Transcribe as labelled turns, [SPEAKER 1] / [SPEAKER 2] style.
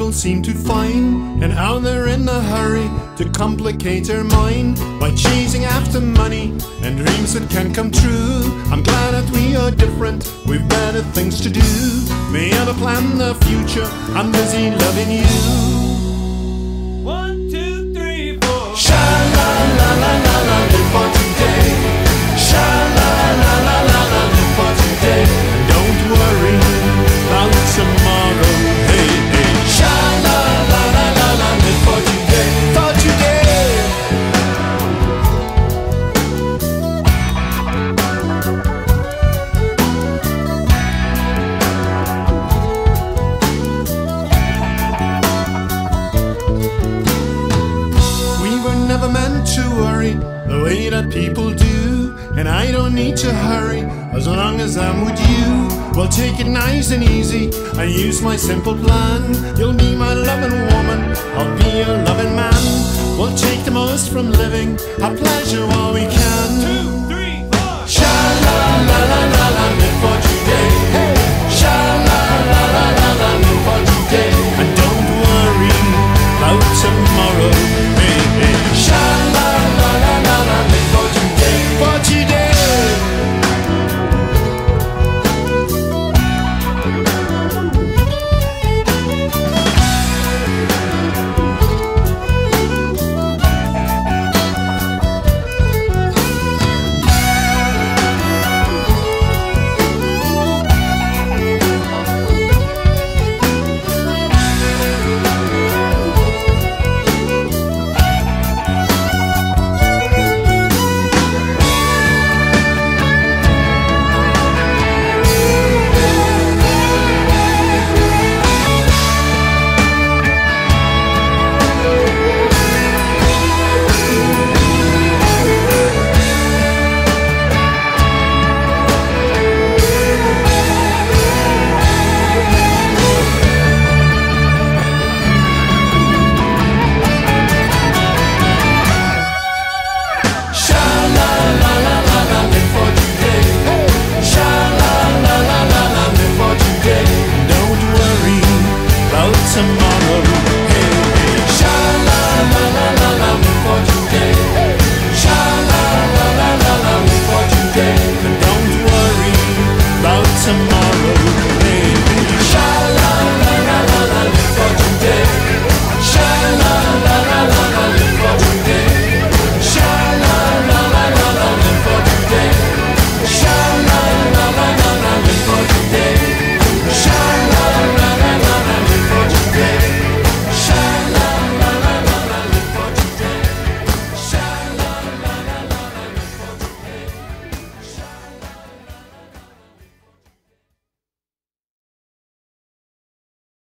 [SPEAKER 1] people seem to find, and how they're in a hurry to complicate their mind by chasing after money and dreams that can come true. I'm glad that we are different, we've better things to do. We have a plan the future, I'm busy loving you.
[SPEAKER 2] 1, 2, 3, 4.
[SPEAKER 1] Sha-la-la-la-la-la, live for today. Sha-la-la-la-la-la, live for today. And don't worry about tomorrow. Hey, hey. Sha-la-la-la-la-la, live for today. For today. We were never meant to worry the way that people do, and I don't need to hurry as long as I'm with you. We'll take it nice and easy and use my simple plan. You'll be my loving woman, I'll be your loving man. We'll take the most from living, our pleasure while we can.
[SPEAKER 2] 2, 3, 4.
[SPEAKER 1] Sha-la-la-la-la,